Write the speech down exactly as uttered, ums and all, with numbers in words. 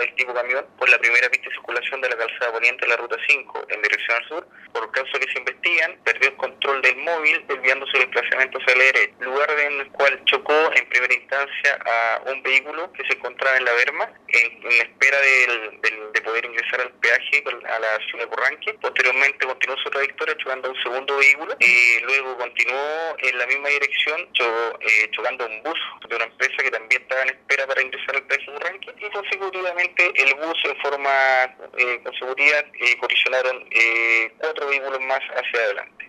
del tipo camión por la primera pista de circulación de la calzada poniente de la ruta cinco en dirección al sur. Por causas que se investigan, perdió el control del móvil desviándose el desplazamiento hacia la derecha, lugar en el cual chocó en primera instancia a un vehículo que se encontraba en la berma en, en espera del, del, de poder ingresar al peaje a la ciudad de Curranque. Posteriormente continuó su trayectoria chocando a un segundo vehículo y luego continuó en la misma dirección cho, eh, chocando a un bus de una empresa que también estaba en espera para ingresar al peaje de Curranque, y consecutivamente el bus en forma eh, con seguridad eh, colisionaron eh, cuatro vehículos más hacia adelante.